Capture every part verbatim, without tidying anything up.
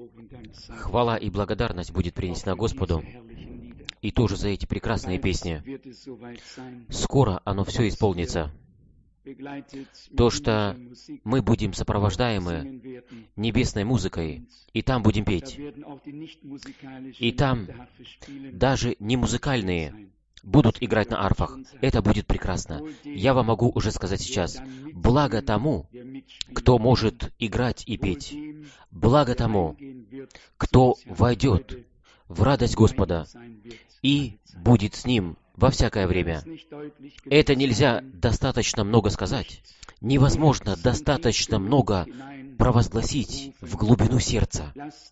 Хвала и благодарность будет принесена Господу, и тоже за эти прекрасные песни. Скоро оно все исполнится. То, что мы будем сопровождаемы небесной музыкой, и там будем петь. И там даже не музыкальные будут играть на арфах. Это будет прекрасно. Я вам могу уже сказать сейчас. Благо тому, кто может играть и петь. Благо тому, кто войдет в радость Господа и будет с Ним во всякое время. Это нельзя достаточно много сказать. Невозможно достаточно много провозгласить в глубину сердца.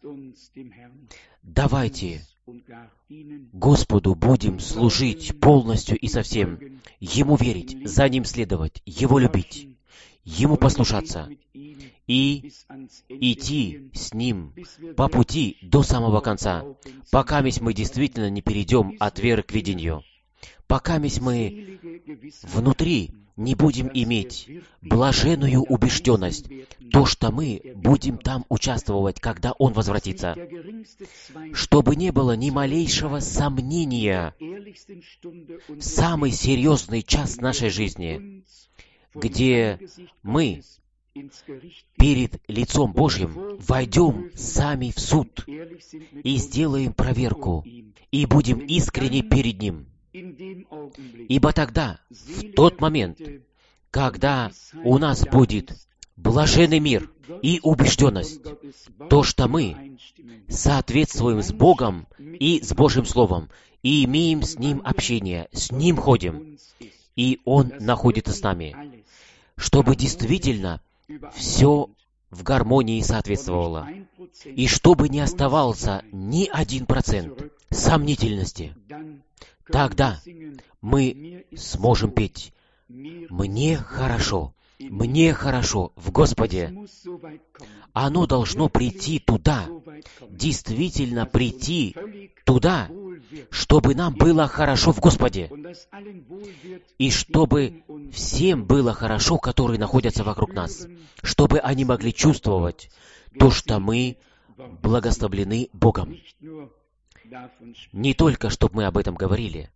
Давайте Господу будем служить полностью и совсем, Ему верить, за Ним следовать, Его любить, Ему послушаться и идти с Ним по пути до самого конца, пока мы действительно не перейдем от веры к видению, пока мы внутри не будем иметь блаженную убежденность, то, что мы будем там участвовать, когда Он возвратится, чтобы не было ни малейшего сомнения в самый серьезный час нашей жизни, где мы перед лицом Божьим войдем сами в суд и сделаем проверку, и будем искренне перед Ним. Ибо тогда, в тот момент, когда у нас будет блаженный мир и убежденность, то, что мы соответствуем с Богом и с Божьим Словом, и имеем с Ним общение, с Ним ходим, и Он находится с нами, чтобы действительно все в гармонии соответствовало, и чтобы не оставался ни один процент сомнительности. Тогда мы сможем петь «Мне хорошо, мне хорошо в Господе». Оно должно прийти туда, действительно прийти туда, чтобы нам было хорошо в Господе, и чтобы всем было хорошо, которые находятся вокруг нас, чтобы они могли чувствовать то, что мы благословлены Богом. Не только, чтобы мы об этом говорили.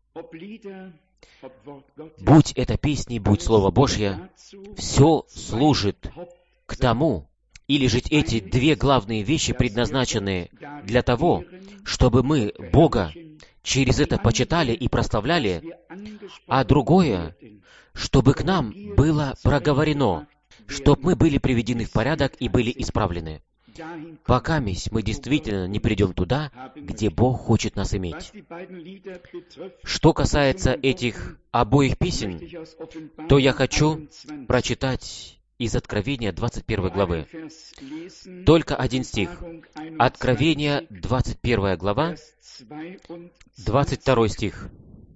Будь это песни, будь Слово Божье, все служит к тому, или же эти две главные вещи предназначены для того, чтобы мы Бога через это почитали и прославляли, а другое, чтобы к нам было проговорено, чтобы мы были приведены в порядок и были исправлены, пока мы действительно не придем туда, где Бог хочет нас иметь. Что касается этих обоих песен, то я хочу прочитать из Откровения двадцать первой главы. Только один стих. Откровение двадцать первая глава, двадцать второй стих.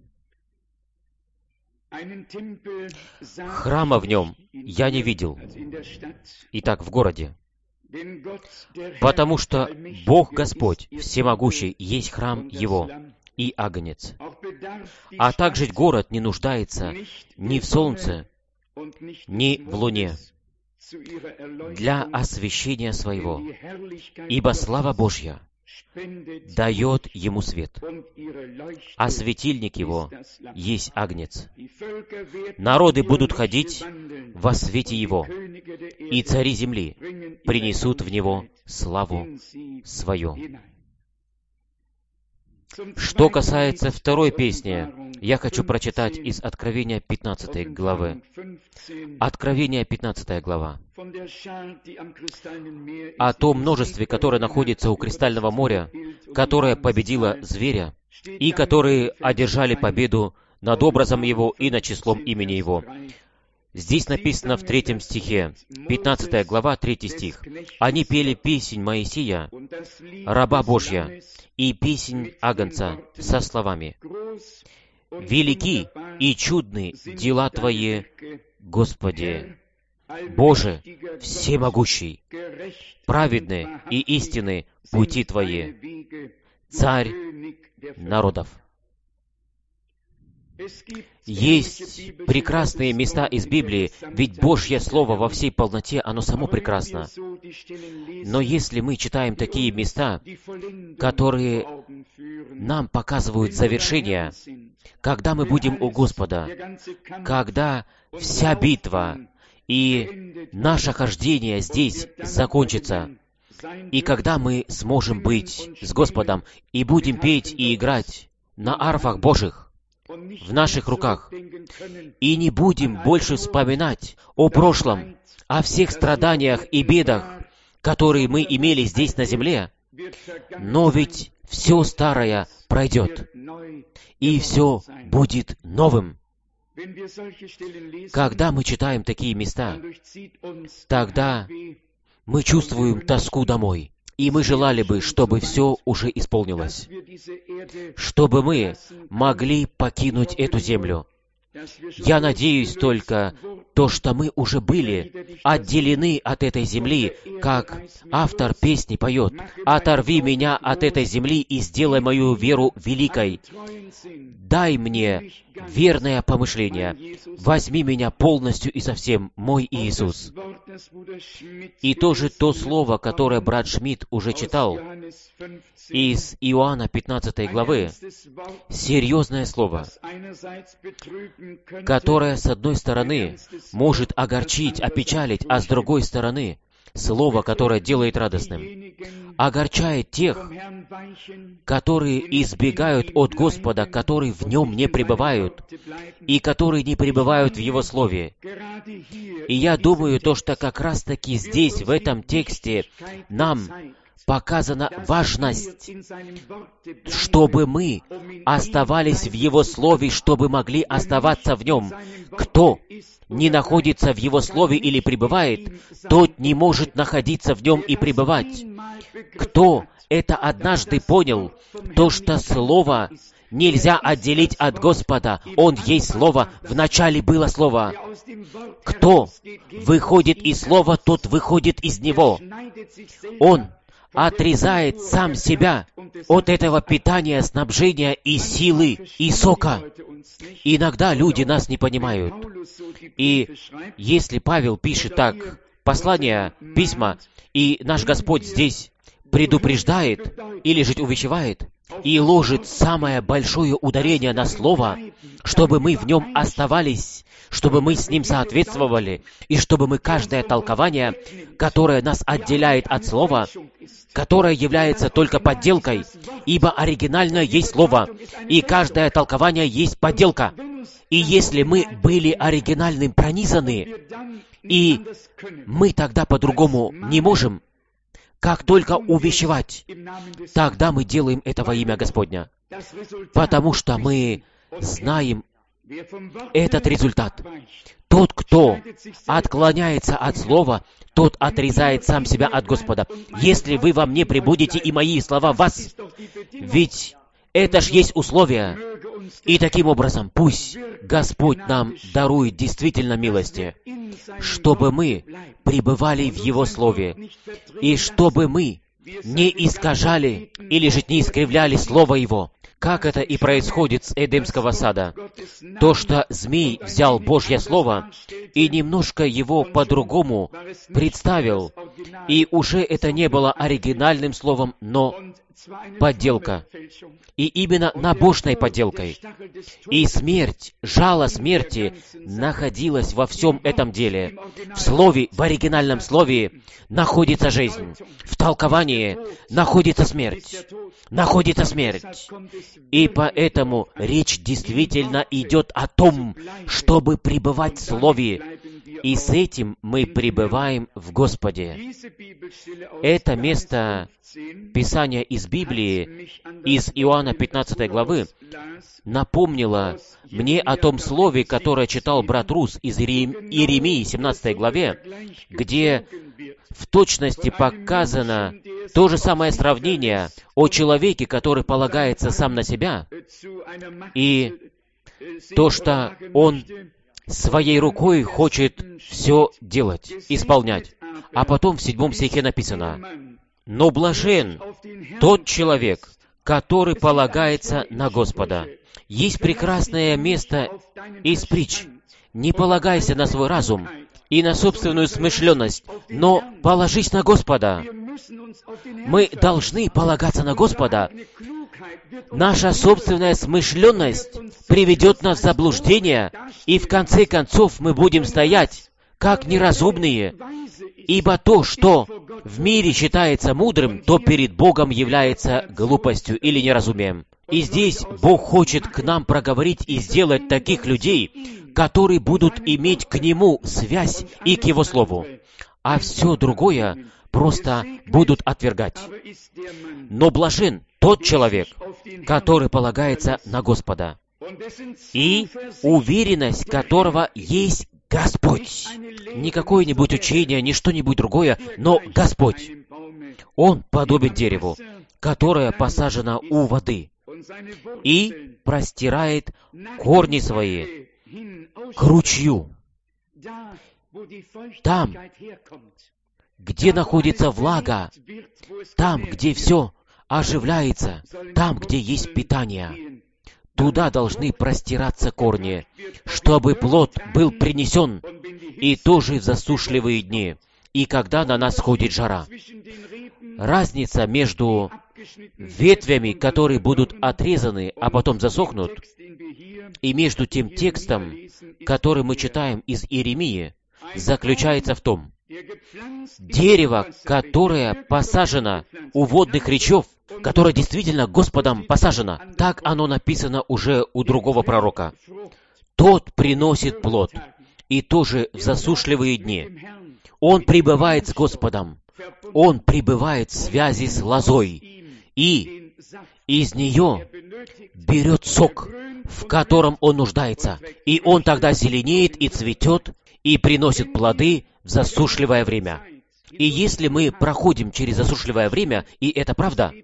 «Храма в нем я не видел». Итак, в городе. «Потому что Бог Господь Всемогущий есть храм Его и Агнец. А также город не нуждается ни в солнце, ни в луне для освещения своего, ибо слава Божья дает ему свет, а светильник его есть Агнец. Народы будут ходить во свете его, и цари земли принесут в него славу свою». Что касается второй песни, я хочу прочитать из Откровения пятнадцатой главы. Откровение пятнадцатая глава. О том множестве, которое находится у Кристального моря, которое победило зверя, и которые одержали победу над образом его и над числом имени его. Здесь написано в третьем стихе, пятнадцатая глава, третий стих. «Они пели песнь Моисея, раба Божья, и песнь Агнца со словами: велики и чудны дела Твои, Господи, Боже всемогущий, праведны и истинны пути Твои, Царь народов». Есть прекрасные места из Библии, ведь Божье Слово во всей полноте, оно само прекрасно. Но если мы читаем такие места, которые нам показывают завершение, когда мы будем у Господа, когда вся битва и наше хождение здесь закончится, и когда мы сможем быть с Господом и будем петь и играть на арфах Божьих в наших руках, и не будем больше вспоминать о прошлом, о всех страданиях и бедах, которые мы имели здесь на земле, но ведь все старое пройдет, и все будет новым. Когда мы читаем такие места, тогда мы чувствуем тоску домой, и мы желали бы, чтобы все уже исполнилось, чтобы мы могли покинуть эту землю. Я надеюсь только то, что мы уже были отделены от этой земли, как автор песни поет: «Оторви меня от этой земли и сделай мою веру великой. Дай мне верное помышление. Возьми меня полностью и совсем, мой Иисус». И тоже то слово, которое брат Шмидт уже читал из Иоанна пятнадцатой главы, серьезное слово, которое, с одной стороны, может огорчить, опечалить, а с другой стороны, слово, которое делает радостным, огорчает тех, которые избегают от Господа, которые в Нем не пребывают, и которые не пребывают в Его Слове. И я думаю, то, что как раз-таки здесь, в этом тексте, нам показана важность, чтобы мы оставались в Его Слове, чтобы могли оставаться в Нем. Кто не находится в Его Слове или пребывает, тот не может находиться в Нем и пребывать. Кто это однажды понял, то, что Слово нельзя отделить от Господа, Он есть Слово, в начале было Слово. Кто выходит из Слова, тот выходит из Него. Он отрезает сам себя от этого питания, снабжения и силы, и сока. Иногда люди нас не понимают. И если Павел пишет так, послания, письма, и наш Господь здесь предупреждает или же увещевает, и ложит самое большое ударение на Слово, чтобы мы в нем оставались, чтобы мы с ним соответствовали, и чтобы мы каждое толкование, которое нас отделяет от Слова, которое является только подделкой, ибо оригинальное есть Слово, и каждое толкование есть подделка. И если мы были оригинальным пронизаны, и мы тогда по-другому не можем, как только увещевать, тогда мы делаем это во имя Господня, потому что мы знаем этот результат. Тот, кто отклоняется от Слова, тот отрезает сам себя от Господа. Если вы во мне пребудете, и мои слова в вас, ведь это ж есть условие. И таким образом, пусть Господь нам дарует действительно милости, чтобы мы пребывали в Его Слове, и чтобы мы не искажали или же не искривляли Слово Его, как это и происходит с Эдемского сада. То, что змей взял Божье Слово и немножко его по-другому представил, и уже это не было оригинальным словом, но подделка. И именно набожной подделкой. И смерть, жало смерти находилась во всем этом деле. В слове, в оригинальном слове находится жизнь. В толковании находится смерть. Находится смерть. И поэтому речь действительно идет о том, чтобы пребывать в Слове. И с этим мы пребываем в Господе. Это место Писания из Библии, из Иоанна пятнадцатой главы, напомнило мне о том слове, которое читал брат Рус из Иеремии семнадцатой главе, где в точности показано то же самое сравнение о человеке, который полагается сам на себя, и то, что он своей рукой хочет все делать, исполнять. А потом в седьмом стихе написано: «Но блажен тот человек, который полагается на Господа, Есть прекрасное место из притч. «Не полагайся на свой разум и на собственную смышленность, но положись на Господа». Мы должны полагаться на Господа. Наша собственная смышленность приведет нас в заблуждение, и в конце концов мы будем стоять, как неразумные, ибо то, что в мире считается мудрым, то перед Богом является глупостью или неразумием. И здесь Бог хочет к нам проговорить и сделать таких людей, которые будут иметь к Нему связь и к Его Слову, а все другое просто будут отвергать. Но блажен тот человек, который полагается на Господа, и уверенность которого есть Господь. Не какое-нибудь учение, не что-нибудь другое, но Господь. Он подобен дереву, которое посажено у воды, и простирает корни свои к ручью. Там, где находится влага, там, где все оживляется, там, где есть питание, туда должны простираться корни, чтобы плод был принесен, и тоже в засушливые дни, и когда на нас сходит жара. Разница между ветвями, которые будут отрезаны, а потом засохнут, и между тем текстом, который мы читаем из Иеремии, заключается в том: дерево, которое посажено у водных речев, которое действительно Господом посажено, так оно написано уже у другого пророка, тот приносит плод, и тоже в засушливые дни. Он пребывает с Господом, он пребывает в связи с лозой, и из нее берет сок, в котором он нуждается, и он тогда зеленеет и цветет, и приносит плоды в засушливое время. И если мы проходим через засушливое время, и это правда,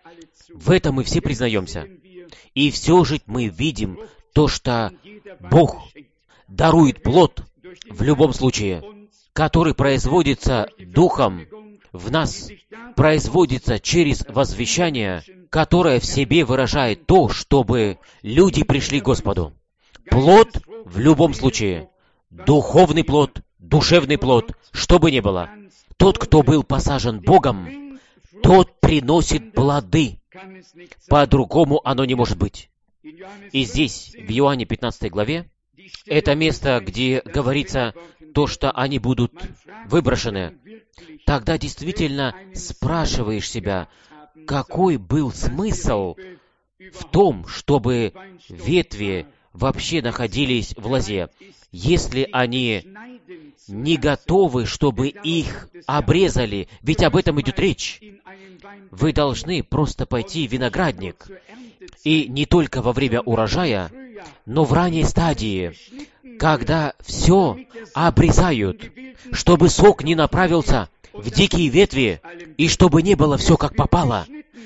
в этом мы все признаемся. И все же мы видим то, что Бог дарует плод в любом случае, который производится Духом в нас, производится через возвещание, которое в себе выражает то, чтобы люди пришли к Господу. Плод в любом случае, духовный плод, душевный плод, что бы ни было. Тот, кто был посажен Богом, тот приносит плоды. По-другому оно не может быть. И здесь, в Иоанне пятнадцатой главе, это место, где говорится то, что они будут выброшены. Тогда действительно спрашиваешь себя, какой был смысл в том, чтобы ветви вообще находились в лозе, если они не готовы, чтобы их обрезали, ведь об этом идет речь. Вы должны просто пойти в виноградник, и не только во время урожая, но в ранней стадии, когда все обрезают, чтобы сок не направился в дикие ветви, и чтобы не было все как попало.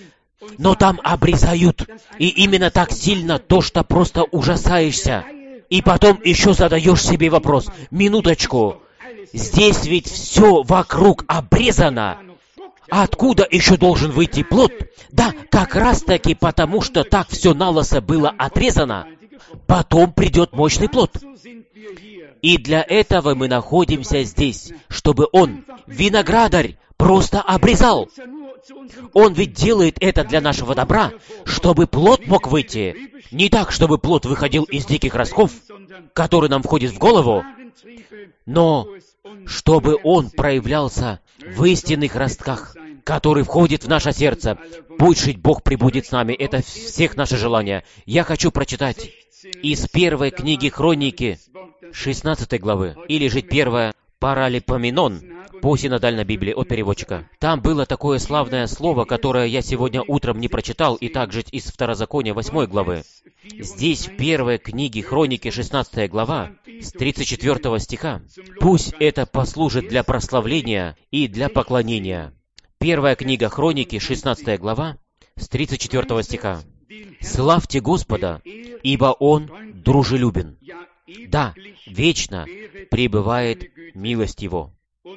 Но там обрезают, и именно так сильно то, что просто ужасаешься. И потом еще задаешь себе вопрос: минуточку, здесь ведь все вокруг обрезано. Откуда еще должен выйти плод? Да, как раз таки потому, что так все налысо было отрезано. Потом придет мощный плод. И для этого мы находимся здесь, чтобы он, виноградарь, просто обрезал. Он ведь делает это для нашего добра, чтобы плод мог выйти. Не так, чтобы плод выходил из диких ростков, который нам входит в голову, но чтобы он проявлялся в истинных ростках, который входит в наше сердце. Пусть жить Бог пребудет с нами. Это всех наши желания. Я хочу прочитать из первой книги Хроники, шестнадцатой главы, или же первая Паралипоменон, по синодальной Библии от переводчика. Там было такое славное слово, которое я сегодня утром не прочитал, и также из Второзакония восьмой главы. Здесь, в первой книге Хроники, шестнадцатая глава, с тридцать четвёртого стиха. Пусть это послужит для прославления и для поклонения. Первая книга Хроники, шестнадцатая глава, с тридцать четвёртого стиха. «Славьте Господа, ибо Он дружелюбен. Да, вечно пребывает милость Его.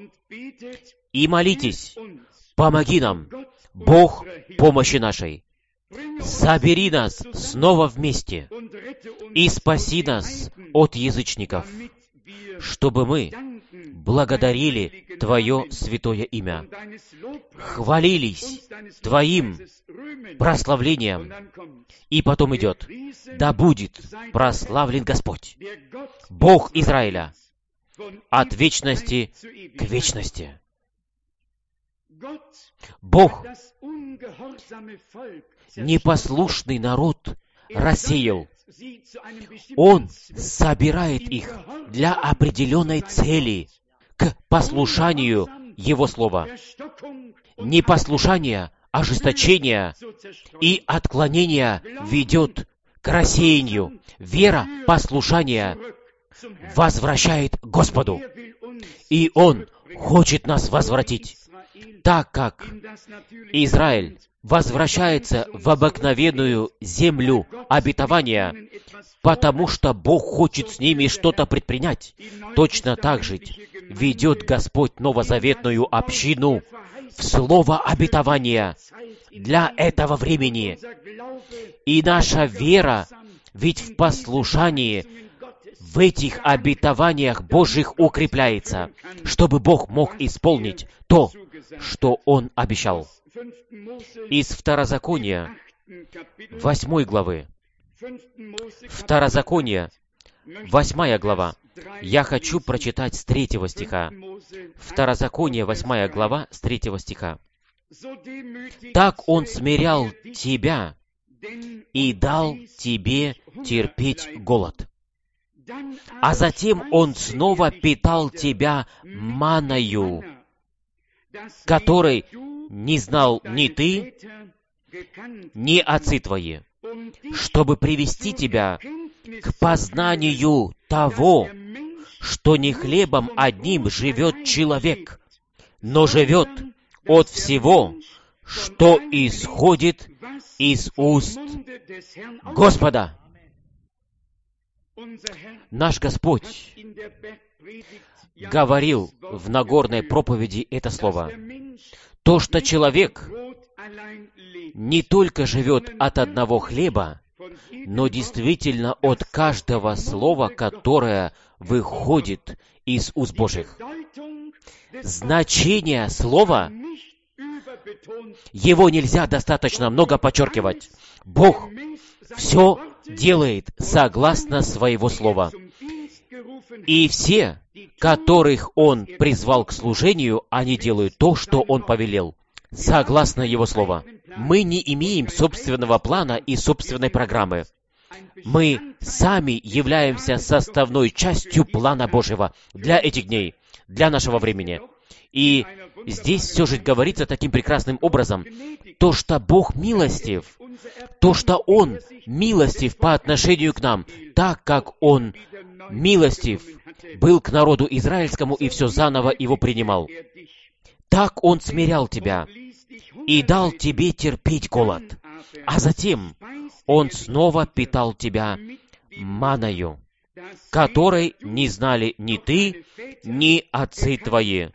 И молитесь, помоги нам, Бог помощи нашей. Собери нас снова вместе и спаси нас от язычников, чтобы мы благодарили Твое святое имя, хвалились Твоим прославлением». И потом идет: «Да будет прославлен Господь, Бог Израиля, от вечности к вечности». Бог непослушный народ рассеял. Он собирает их для определенной цели, к послушанию Его Слова. Непослушание, ожесточение и отклонение ведет к рассеянию. Вера, послушание возвращает Господу. И Он хочет нас возвратить, так как Израиль возвращается в обыкновенную землю обетования, потому что Бог хочет с ними что-то предпринять. Точно так же ведет Господь новозаветную общину в слово обетования для этого времени. И наша вера ведь в послушании в этих обетованиях Божьих укрепляется, чтобы Бог мог исполнить то, что Он обещал. Из Второзакония, восьмой главы, Второзаконие, восьмая глава, я хочу прочитать с третьего стиха. Второзаконие, восьмая глава, с третьего стиха. «Так Он смирял тебя и дал тебе терпеть голод. А затем Он снова питал тебя манною, которой не знал ни ты, ни отцы твои, чтобы привести тебя к познанию того, что не хлебом одним живет человек, но живет от всего, что исходит из уст Господа». Наш Господь говорил в Нагорной проповеди это слово. То, что человек не только живет от одного хлеба, но действительно от каждого слова, которое выходит из уст Божьих. Значение слова, его нельзя достаточно много подчеркивать. Бог все делает согласно своего слова. И все, которых Он призвал к служению, они делают то, что Он повелел, согласно Его слова. Мы не имеем собственного плана и собственной программы. Мы сами являемся составной частью плана Божьего для этих дней, для нашего времени. И здесь все же говорится таким прекрасным образом, то, что Бог милостив, то, что Он милостив по отношению к нам, так как Он милостив был к народу израильскому и все заново его принимал. Так Он смирял тебя и дал тебе терпеть голод, а затем Он снова питал тебя манною, которой не знали ни ты, ни отцы твои.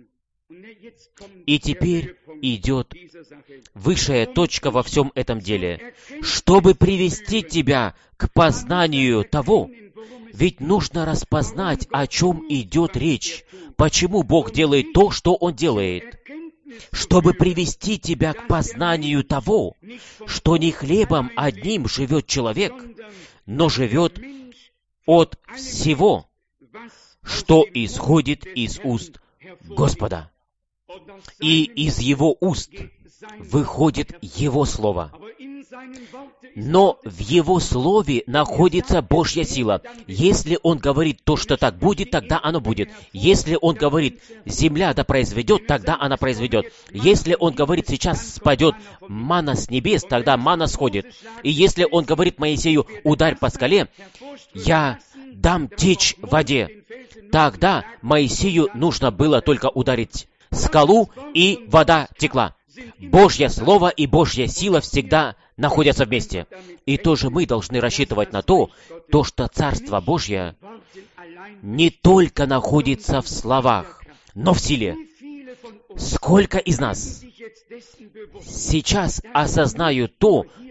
И теперь идет высшая точка во всем этом деле, чтобы привести тебя к познанию того, ведь нужно распознать, о чем идет речь, почему Бог делает то, что Он делает, чтобы привести тебя к познанию того, что не хлебом одним живет человек, но живет от всего, что исходит из уст Господа. И из Его уст выходит Его Слово. Но в Его Слове находится Божья сила. Если Он говорит то, что так будет, тогда оно будет. Если Он говорит, земля да произведет, тогда она произведет. Если Он говорит, сейчас спадет манна с небес, тогда манна сходит. И если Он говорит Моисею, ударь по скале, я дам течь в воде, тогда Моисею нужно было только ударить скалу, и вода текла. Божье Слово и Божья сила всегда находятся вместе. И тоже мы должны рассчитывать на то, то, что Царство Божье не только находится в словах, но в силе. Сколько из нас сейчас осознают то,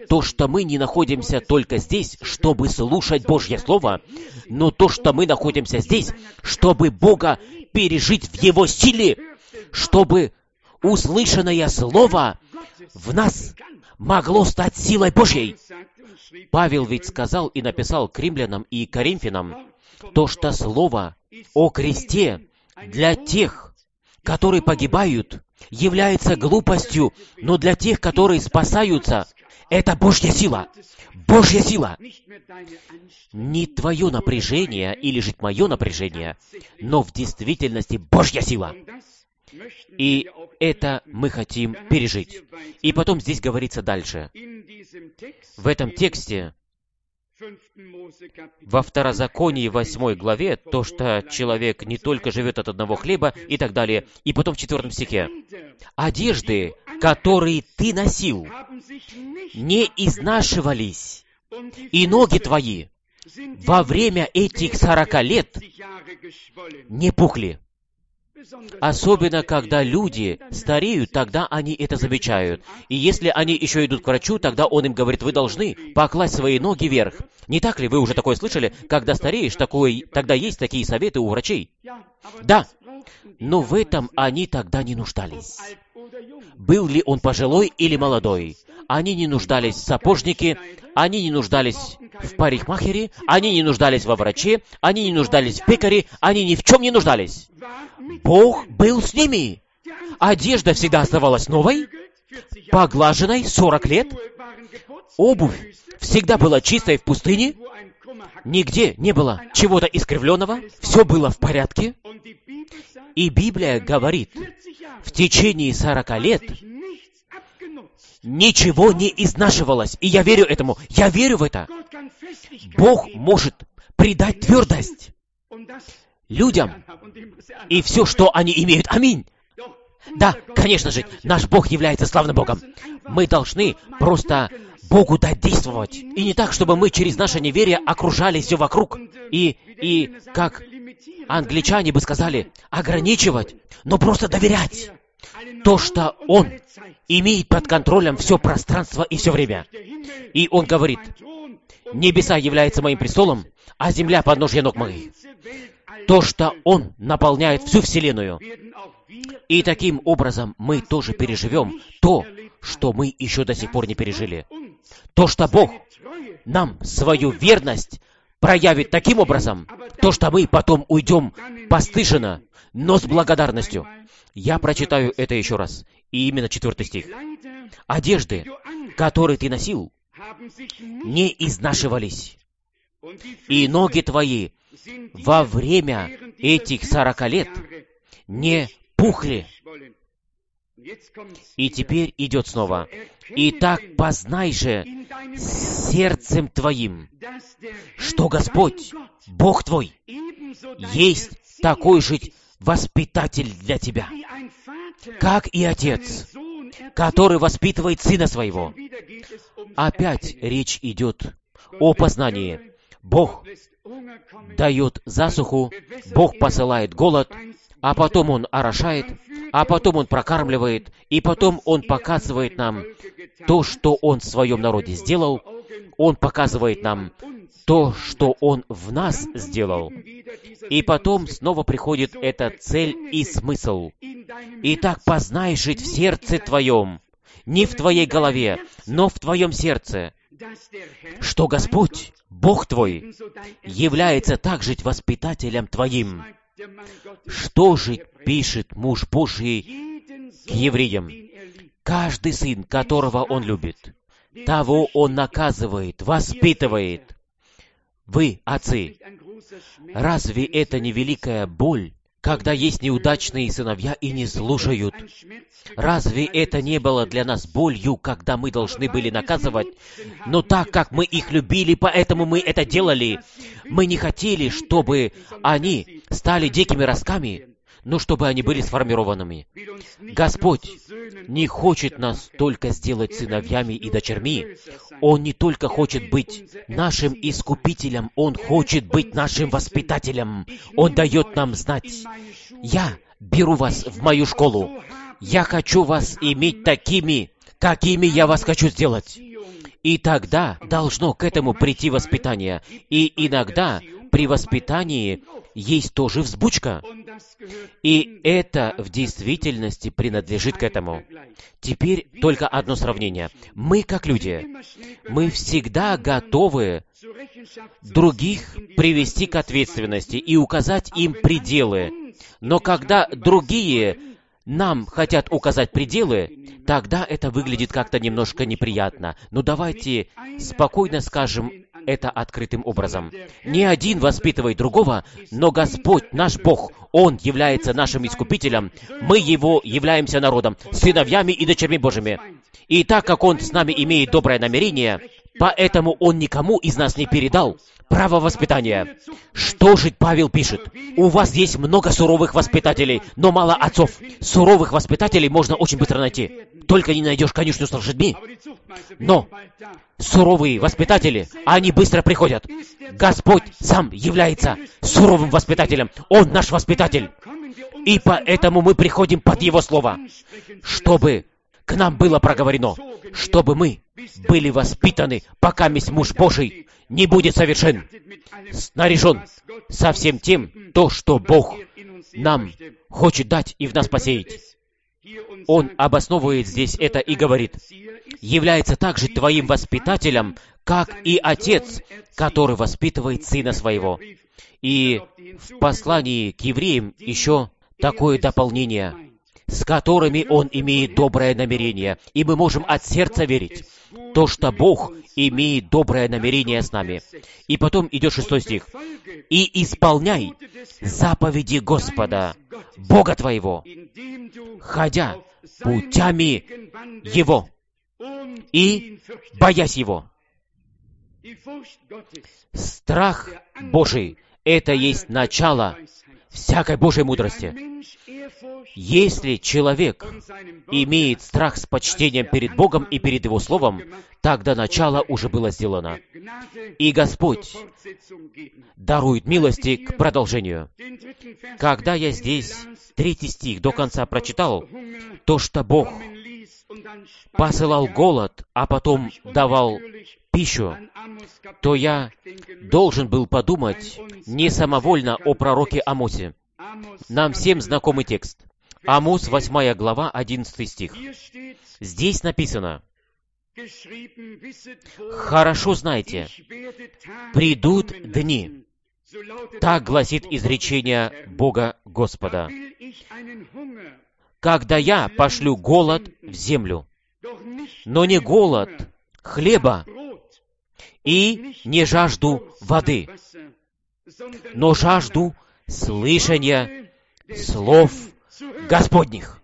то, что мы не находимся только здесь, чтобы слушать Божье Слово, но то, что мы находимся здесь, чтобы Бога пережить в Его силе, чтобы услышанное Слово в нас могло стать силой Божьей. Павел ведь сказал и написал к римлянам и коринфянам, то, что Слово о кресте для тех, которые погибают, является глупостью, но для тех, которые спасаются, это Божья сила. Божья сила. Не твое напряжение или же мое напряжение, но в действительности Божья сила. И это мы хотим пережить. И потом здесь говорится дальше. В этом тексте, во Второзаконии восьмой главе, то, что человек не только живет от одного хлеба и так далее. И потом в четвертом стихе. «Одежды, которые ты носил, не изнашивались, и ноги твои во время этих сорока лет не пухли». Особенно, когда люди стареют, тогда они это замечают. И если они еще идут к врачу, тогда он им говорит, вы должны покласть свои ноги вверх. Не так ли? Вы уже такое слышали? Когда стареешь, такой, тогда есть такие советы у врачей. Да, но в этом они тогда не нуждались. Был ли он пожилой или молодой? Они не нуждались в сапожнике, они не нуждались в парикмахере, они не нуждались во враче, они не нуждались в пекаре, они ни в чем не нуждались. Бог был с ними. Одежда всегда оставалась новой, поглаженной сорок лет. Обувь всегда была чистой в пустыне. Нигде не было чего-то искривленного. Все было в порядке. И Библия говорит, в течение сорока лет ничего не изнашивалось. И я верю этому. Я верю в это. Бог может придать твердость людям и все, что они имеют. Аминь. Да, конечно же, наш Бог является славным Богом. Мы должны просто Богу дать действовать. И не так, чтобы мы через наше неверие окружали все вокруг. И, и как англичане бы сказали, ограничивать, но просто доверять. То, что Он имеет под контролем все пространство и все время. И Он говорит, небеса являются моим престолом, а земля подножье ног моих. То, что Он наполняет всю Вселенную. И таким образом мы тоже переживем то, что мы еще до сих пор не пережили. То, что Бог нам свою верность проявит таким образом, то, что мы потом уйдем постыженно, но с благодарностью. Я прочитаю это еще раз. И именно четвертый стих. «Одежды, которые ты носил, не изнашивались, и ноги твои во время этих сорока лет не пухли». И теперь идет снова. «Итак, познай же сердцем твоим, что Господь, Бог твой, есть такой же воспитатель для тебя, как и отец, который воспитывает сына своего». Опять речь идет о познании. Бог дает засуху, Бог посылает голод, а потом Он орошает, а потом Он прокармливает, и потом Он показывает нам то, что Он в своем народе сделал. Он показывает нам то, что Он в нас сделал. И потом снова приходит эта цель и смысл. «Итак, познай жить в сердце твоем, не в твоей голове, но в твоем сердце, что Господь, Бог твой, является также воспитателем твоим». Что же пишет муж Божий к евреям? «Каждый сын, которого он любит, того он наказывает, воспитывает». Вы, отцы, разве это не великая боль, когда есть неудачные сыновья и не слушают? Разве это не было для нас болью, когда мы должны были наказывать? Но так как мы их любили, поэтому мы это делали. Мы не хотели, чтобы они стали дикими ростками, но чтобы они были сформированными. Господь не хочет нас только сделать сыновьями и дочерьми. Он не только хочет быть нашим искупителем, Он хочет быть нашим воспитателем. Он дает нам знать: «Я беру вас в мою школу. Я хочу вас иметь такими, какими я вас хочу сделать». И тогда должно к этому прийти воспитание. И иногда при воспитании есть тоже взбучка. И это в действительности принадлежит к этому. Теперь только одно сравнение. Мы, как люди, мы всегда готовы других привести к ответственности и указать им пределы. Но когда другие нам хотят указать пределы, тогда это выглядит как-то немножко неприятно. Но давайте спокойно скажем это открытым образом. Не один воспитывает другого, но Господь, наш Бог, Он является нашим Искупителем. Мы Его являемся народом, сыновьями и дочерьми Божьими. И так как Он с нами имеет доброе намерение, поэтому Он никому из нас не передал право воспитания. Что же Павел пишет? У вас есть много суровых воспитателей, но мало отцов. Суровых воспитателей можно очень быстро найти. Только не найдешь конюшню с лошадьми. Но суровые воспитатели, они быстро приходят. Господь сам является суровым воспитателем. Он наш воспитатель. И поэтому мы приходим под Его Слово, чтобы к нам было проговорено, чтобы мы были воспитаны, пока месть муж Божий не будет совершен, снаряжен со всем тем, то, что Бог нам хочет дать и в нас посеять. Он обосновывает здесь это и говорит: является также твоим воспитателем, как и отец, который воспитывает сына своего. И в послании к евреям еще такое дополнение, с которыми он имеет доброе намерение. И мы можем от сердца верить, то, что Бог имеет доброе намерение с нами. И потом идет шестой стих. «И исполняй заповеди Господа, Бога твоего, ходя путями Его и боясь Его». Страх Божий — это есть начало всякой Божьей мудрости. Если человек имеет страх с почтением перед Богом и перед Его Словом, тогда начало уже было сделано. И Господь дарует милости к продолжению. Когда я здесь третий стих до конца прочитал, то, что Бог посылал голод, а потом давал пищу, то я должен был подумать не самовольно о пророке Амосе. Нам всем знакомый текст. Амос, восьмая глава, одиннадцатый стих. Здесь написано: «Хорошо знайте, придут дни». Так гласит изречение Бога Господа. «Когда я пошлю голод в землю, но не голод хлеба и не жажду воды, но жажду слышания слов Господних».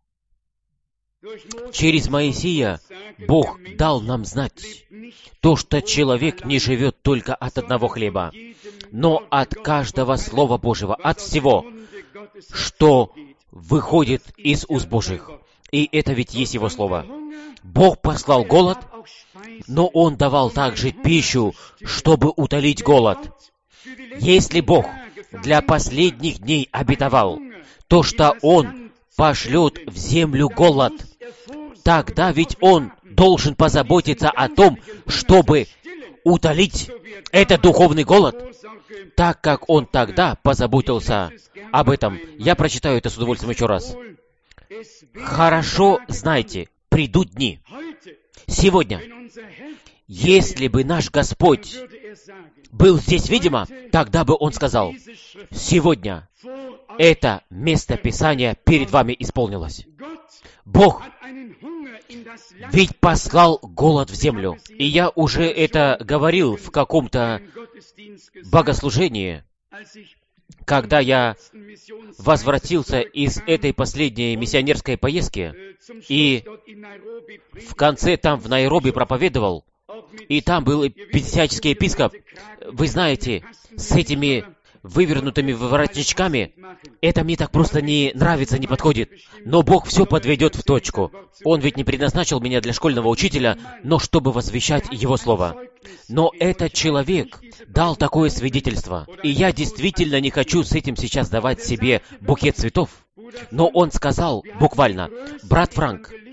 Через Моисея Бог дал нам знать то, что человек не живет только от одного хлеба, но от каждого Слова Божьего, от всего, что выходит из уст Божьих. И это ведь есть Его Слово. Бог послал голод, но Он давал также пищу, чтобы утолить голод. Если Бог для последних дней обетовал то, что Он пошлет в землю голод, тогда ведь Он должен позаботиться о том, чтобы утолить этот духовный голод, так как Он тогда позаботился об этом. Я прочитаю это с удовольствием еще раз. «Хорошо знайте, придут дни». Сегодня, если бы наш Господь был здесь, видимо, тогда бы Он сказал: «Сегодня это место Писания перед вами исполнилось». Бог ведь послал голод в землю. И я уже это говорил в каком-то богослужении, когда я возвратился из этой последней миссионерской поездки, и в конце там в Найроби проповедовал, и там был пятидесятнический епископ. Вы знаете, с этими вывернутыми воротничками, это мне так просто не нравится, не подходит. Но Бог все подведет в точку. Он ведь не предназначил меня для школьного учителя, но чтобы возвещать Его Слово. Но этот человек дал такое свидетельство, и я действительно не хочу с этим сейчас давать себе букет цветов. Но он сказал буквально: «Брат Франк,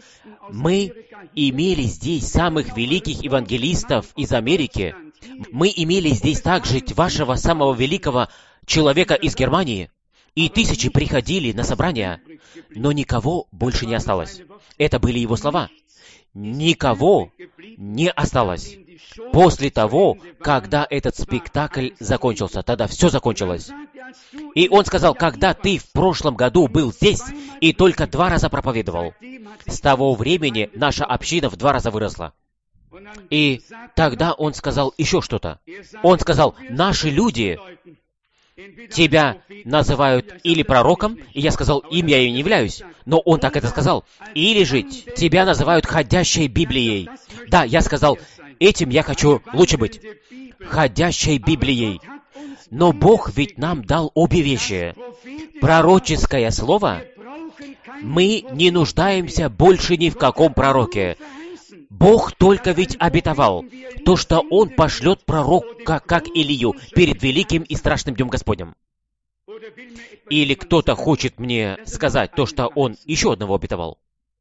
Мы имели здесь самых великих евангелистов из Америки. Мы имели здесь также вашего самого великого человека из Германии. И тысячи приходили на собрания, но никого больше не осталось. Это были его слова. Никого не осталось. После того, когда этот спектакль закончился, тогда все закончилось. И он сказал, когда ты в прошлом году был здесь и только два раза проповедовал, с того времени наша община в два раза выросла. И тогда он сказал еще что-то. Он сказал, наши люди тебя называют или пророком, и я сказал, им я и не являюсь. Но он так это сказал. Или же тебя называют ходящей Библией. Да, я сказал, этим я хочу лучше быть. Ходящей Библией. Но Бог ведь нам дал обе вещи. Пророческое слово. Мы не нуждаемся больше ни в каком пророке. Бог только ведь обетовал то, что Он пошлет пророка, как Илию, перед великим и страшным днем Господним. Или кто-то хочет мне сказать то, что Он еще одного обетовал.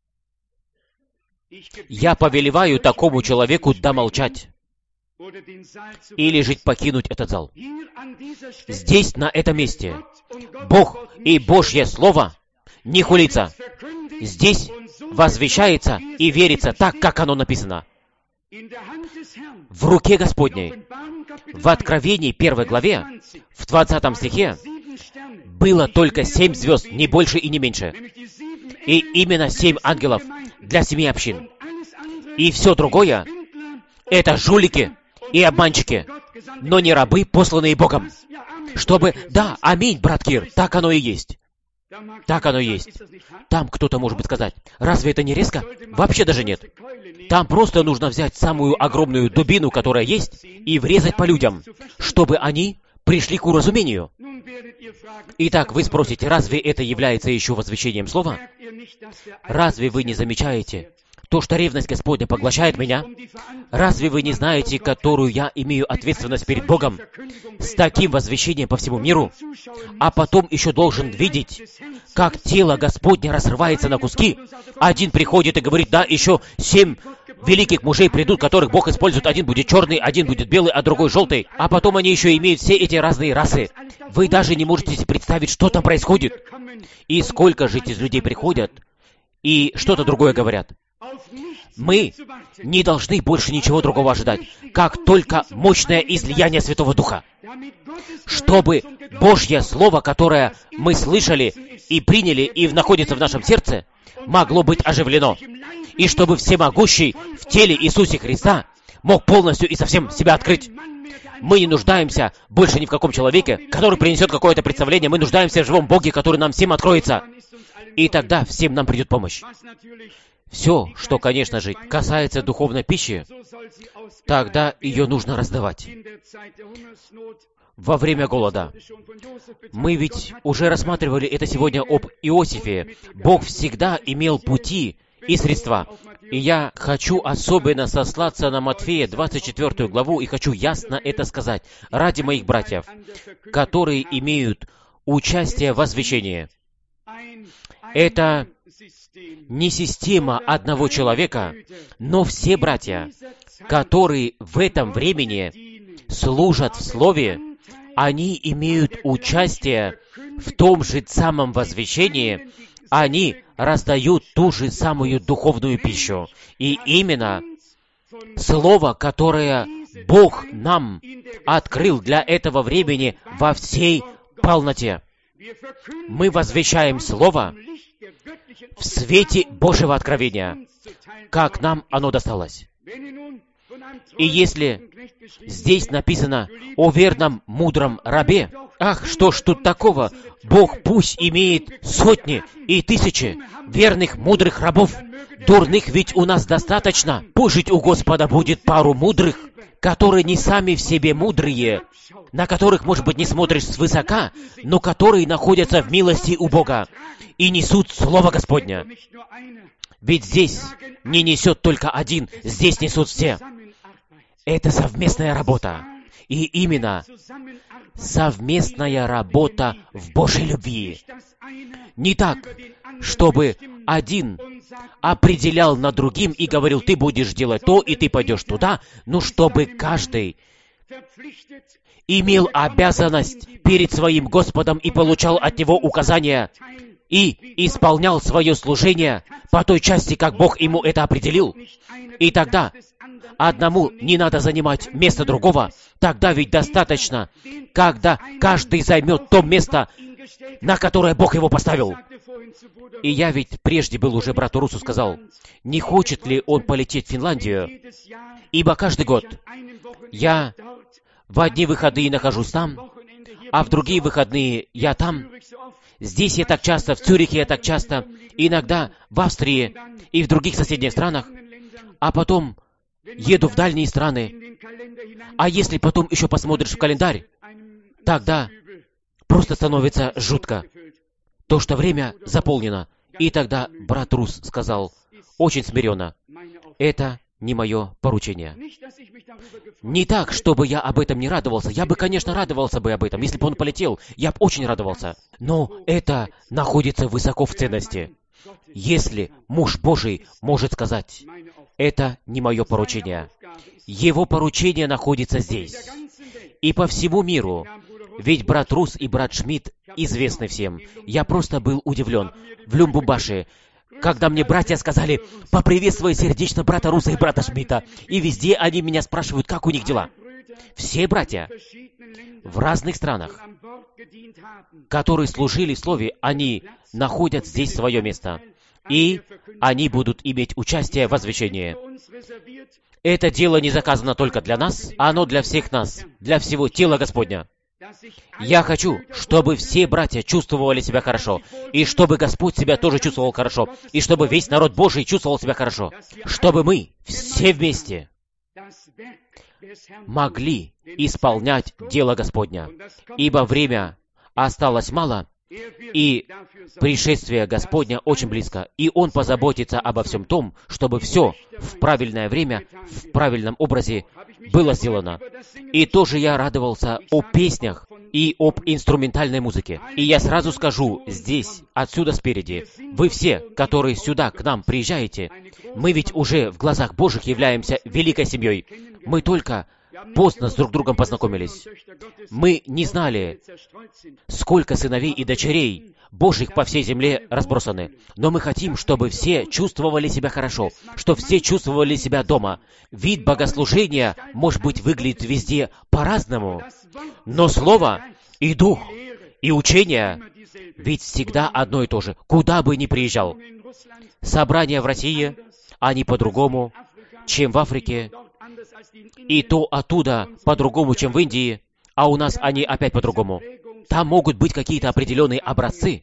Я повелеваю такому человеку домолчать. Или же покинуть этот зал. Здесь, на этом месте, Бог и Божье Слово не хулится. Здесь возвещается и верится так, как оно написано. В руке Господней, в Откровении первой главе, в двадцатом стихе, было только семь звезд, не больше и не меньше. И именно семь ангелов для семи общин. И все другое — это жулики и обманщики, но не рабы, посланные Богом. Чтобы... Да, аминь, брат Кир, так оно и есть. Так оно и есть. Там кто-то может быть сказать, разве это не резко? Вообще даже нет. Там просто нужно взять самую огромную дубину, которая есть, и врезать по людям, чтобы они пришли к уразумению. Итак, вы спросите, разве это является еще возвещением слова? Разве вы не замечаете то, что ревность Господня поглощает меня? Разве вы не знаете, которую я имею ответственность перед Богом с таким возвещением по всему миру? А потом еще должен видеть, как тело Господне разрывается на куски. Один приходит и говорит, да, еще семь великих мужей придут, которых Бог использует. Один будет черный, один будет белый, а другой желтый. А потом они еще имеют все эти разные расы. Вы даже не можете себе представить, что там происходит. И сколько же из людей приходят и что-то другое говорят. Мы не должны больше ничего другого ожидать, как только мощное излияние Святого Духа, чтобы Божье Слово, которое мы слышали и приняли, и находится в нашем сердце, могло быть оживлено, и чтобы Всемогущий в теле Иисуса Христа мог полностью и совсем себя открыть. Мы не нуждаемся больше ни в каком человеке, который принесет какое-то представление. Мы нуждаемся в живом Боге, который нам всем откроется. И тогда всем нам придет помощь. Все, что, конечно же, касается духовной пищи, тогда ее нужно раздавать. Во время голода. Мы ведь уже рассматривали это сегодня об Иосифе. Бог всегда имел пути и средства. И я хочу особенно сослаться на Матфея двадцать четвёртую главу, и хочу ясно это сказать ради моих братьев, которые имеют участие в возвещении. Это не система одного человека, но все братья, которые в этом времени служат в Слове, они имеют участие в том же самом возвещении, они раздают ту же самую духовную пищу. И именно Слово, которое Бог нам открыл для этого времени во всей полноте. Мы возвещаем Слово в свете Божьего откровения, как нам оно досталось. И если здесь написано о верном, мудром рабе, ах, что ж тут такого? Бог пусть имеет сотни и тысячи верных, мудрых рабов. Дурных ведь у нас достаточно. Пусть у Господа будет пару мудрых, которые не сами в себе мудрые, на которых, может быть, не смотришь свысока, но которые находятся в милости у Бога и несут Слово Господня. Ведь здесь не несет только один, здесь несут все. Это совместная работа. И именно совместная работа в Божьей любви. Не так, чтобы один определял над другим и говорил, ты будешь делать то, и ты пойдешь туда, но чтобы каждый имел обязанность перед своим Господом и получал от Него указания и исполнял свое служение по той части, как Бог ему это определил. И тогда одному не надо занимать место другого. Тогда ведь достаточно, когда каждый займет то место, на которое Бог его поставил. И я ведь прежде был уже брату Русу сказал, не хочет ли он полететь в Финляндию, ибо каждый год я в одни выходные нахожусь там, а в другие выходные я там. Здесь я так часто, в Цюрихе я так часто, иногда в Австрии и в других соседних странах, а потом еду в дальние страны. А если потом еще посмотришь в календарь, тогда просто становится жутко. То, что время заполнено. И тогда брат Рус сказал очень смиренно, это не мое поручение. Не так, чтобы я об этом не радовался. Я бы, конечно, радовался бы об этом. Если бы он полетел, я бы очень радовался. Но это находится высоко в ценности. Если муж Божий может сказать, это не мое поручение. Его поручение находится здесь. И по всему миру. Ведь брат Рус и брат Шмидт известны всем. Я просто был удивлен. В Люмбумбаши, когда мне братья сказали, поприветствуй сердечно брата Руса и брата Шмидта. И везде они меня спрашивают, как у них дела. Все братья в разных странах, которые служили в Слове, они находят здесь свое место. И они будут иметь участие в возвещении. Это дело не заказано только для нас, оно для всех нас, для всего тела Господня. Я хочу, чтобы все братья чувствовали себя хорошо, и чтобы Господь себя тоже чувствовал хорошо, и чтобы весь народ Божий чувствовал себя хорошо, чтобы мы все вместе могли исполнять дело Господня, ибо время осталось мало, и пришествие Господня очень близко, и Он позаботится обо всем том, чтобы все в правильное время, в правильном образе было сделано. И тоже я радовался о песнях и об инструментальной музыке. И я сразу скажу здесь, отсюда спереди, вы все, которые сюда к нам приезжаете, мы ведь уже в глазах Божьих являемся великой семьей. Мы только поздно с друг другом познакомились. Мы не знали, сколько сыновей и дочерей Божьих по всей земле разбросаны. Но мы хотим, чтобы все чувствовали себя хорошо, чтобы все чувствовали себя дома. Вид богослужения, может быть, выглядит везде по-разному, но Слово и Дух, и учение ведь всегда одно и то же, куда бы ни приезжал. Собрания в России, они по-другому, чем в Африке, и то оттуда по-другому, чем в Индии, а у нас они опять по-другому. Там могут быть какие-то определенные образцы,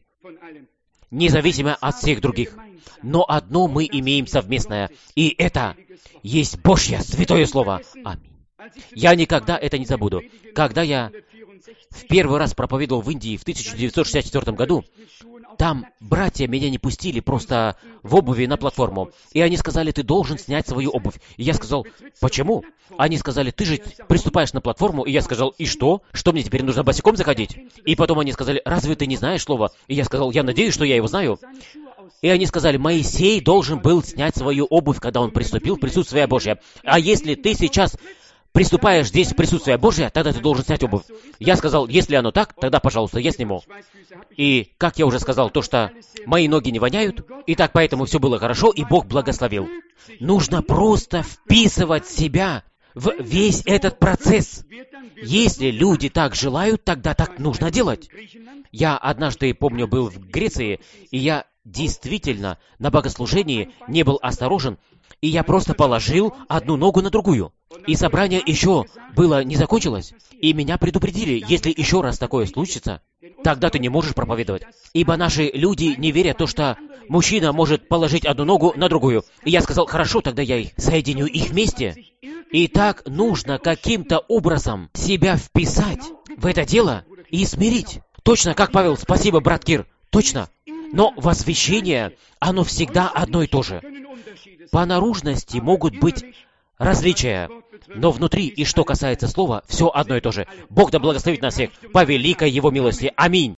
независимо от всех других. Но одно мы имеем совместное, и это есть Божье Святое Слово. Аминь. Я никогда это не забуду. Когда я в первый раз проповедовал в Индии в тысяча девятьсот шестьдесят четвёртом году, там братья меня не пустили просто в обуви на платформу. И они сказали, ты должен снять свою обувь. И я сказал, почему? Они сказали, ты же приступаешь на платформу. И я сказал, и что? Что мне теперь нужно босиком заходить? И потом они сказали, разве ты не знаешь слова? И я сказал, я надеюсь, что я его знаю. И они сказали, Моисей должен был снять свою обувь, когда он приступил в присутствие Божье. А если ты сейчас приступаешь здесь в присутствие Божье, тогда ты должен снять обувь. Я сказал, если оно так, тогда, пожалуйста, я сниму. И, как я уже сказал, то, что мои ноги не воняют, и так поэтому все было хорошо, и Бог благословил. Нужно просто вписывать себя в весь этот процесс. Если люди так желают, тогда так нужно делать. Я однажды, помню, был в Греции, и я действительно на богослужении не был осторожен, и я просто положил одну ногу на другую. И собрание еще было не закончилось. И меня предупредили, если еще раз такое случится, тогда ты не можешь проповедовать. Ибо наши люди не верят в то, что мужчина может положить одну ногу на другую. И я сказал, хорошо, тогда я их соединю их вместе. И так нужно каким-то образом себя вписать в это дело и смирить. Точно, как Павел, спасибо, брат Кир, точно. Но возвещение, оно всегда одно и то же. По наружности могут быть различия, но внутри, и что касается слова, все одно и то же. Бог да благословит нас всех по великой Его милости. Аминь.